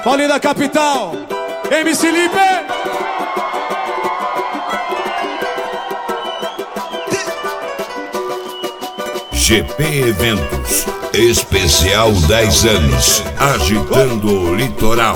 Paulinho da capital, MC Lipe. GP Eventos, especial 10 anos, agitando o litoral.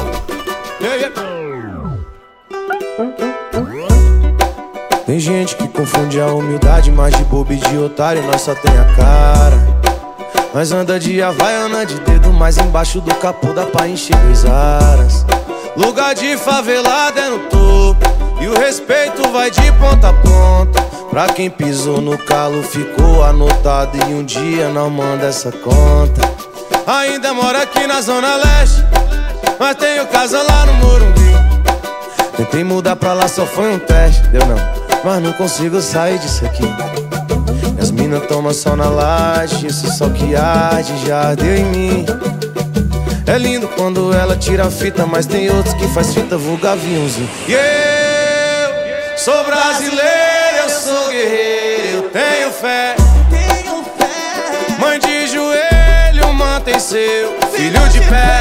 Tem gente que confunde a humildade, mas de bobo e de otário nós só tem a cara. Nós anda de Havaiana de dedo, mas embaixo do capô dá pra encher 2 aras. Lugar de favelada é no topo, e o respeito vai de ponta a ponta. Pra quem pisou no calo ficou anotado, e um dia não manda essa conta. Ainda moro aqui na Zona Leste, mas tenho casa lá no Morumbi. Tentei mudar pra lá, só foi um teste, deu não, mas não consigo sair disso aqui. As minas tomam sol na laje, esse sol que arde já ardeu em mim. É lindo quando ela tira a fita, mas tem outros que faz fita vulgar aviãozinho. E eu sou brasileiro, eu sou guerreiro, eu tenho fé. Mãe de joelho, mantém seu filho de pé.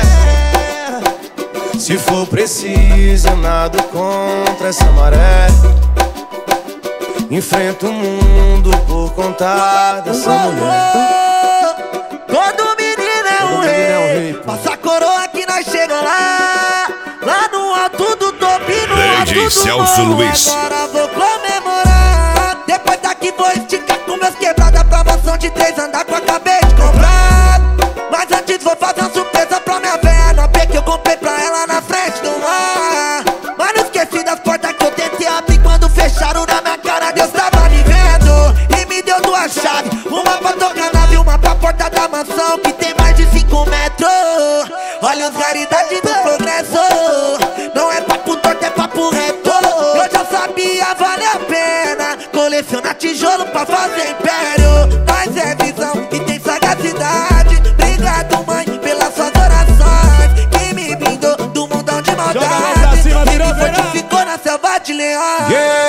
Se for preciso, eu nado contra essa maré. Enfrento o mundo por conta dessa mulher. Todo menino é um rei. Passa a coroa que nós chega lá. Lá no alto do topo, no alto do Celso Luiz. Agora vou comemorar. Depois daqui vou esticar com meus quebradas. Promoção de 3 andar que eu acabei de comprar. Mas antes vou fazer uma surpresa pra minha véia no AP que eu comprei pra ela na frente do mar. Mas não esqueci das portas que eu tentei abrir quando fecharam na minha cara. Deus tava me vendo e me deu 2 chaves. Uma pra tocar nave, uma pra porta da mansão que tem mais de 5 metros. Olha os raridades do progresso. Não é papo torto, é papo reto. Eu já sabia, vale a pena colecionar tijolo pra fazer império. Mas é visão e tem sagacidade. Obrigado, mãe, pelas suas orações, que me blindou do mundão de maldade. E me fortificou na selva de leão.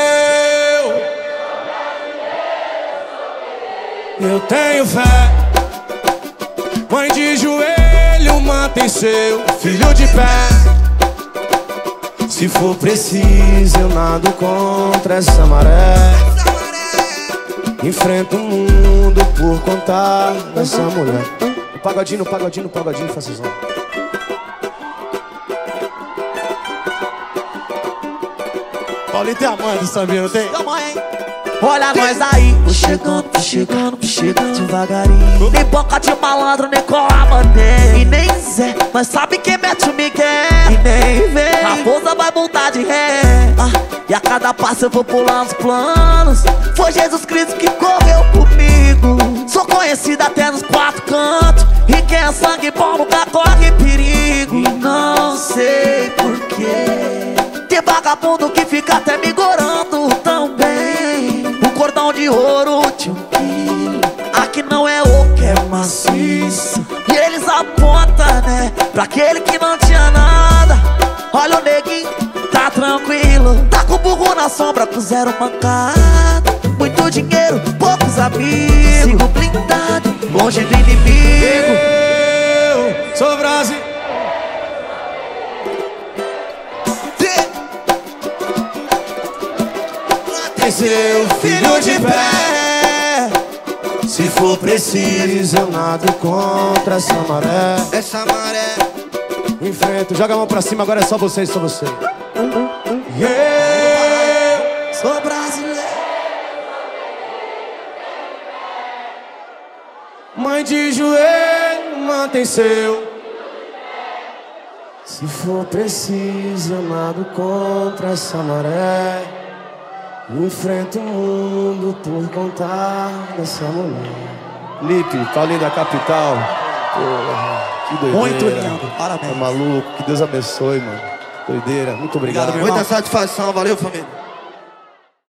Eu tenho fé. Mãe de joelho, mantém seu filho de pé. Se for preciso, eu nado contra essa maré. Enfrento o mundo por conta dessa mulher. Pagodinho, pagodinho, pagodinho, faça som. Paulinho tem a mãe do sambinha, não tem? Olha nós aí, vou chegando devagarinho. Nem boca de malandro, nem cola bandeira. E nem Zé, mas sabe quem mete o Miguel. E nem vem, a raposa vai voltar de ré. E a cada passo eu vou pular os planos. Foi Jesus Cristo que correu comigo. Sou conhecido até nos 4 cantos. E quem é sangue bom nunca corre perigo. E não sei porquê tem vagabundo que fica até me gorando tão bem. O cordão de ouro de 1 quilo. Aqui não é o que é maciço. E eles apontam, né, pra aquele que não tinha nada. Olha o neguinho, tá tranquilo. Tá com o burro na sombra, com 0 mancada. Muito dinheiro, poucos amigos. Sigo blindado, longe do inimigo. Eu sou Brasil. Seu filho de pé. Se for preciso, eu nado contra essa maré. Essa maré. Enfrento, joga a mão pra cima, agora é só você, só você. Sou brasileiro. Mãe de joelho, mantém seu. Se for preciso, eu nado contra essa maré. Enfrento o mundo por conta dessa mulher. Lipe, Paulinho da capital. Porra, que doideira. Muito lindo, parabéns. É maluco, que Deus abençoe, mano. Doideira, muito obrigado. Muita satisfação, valeu, família.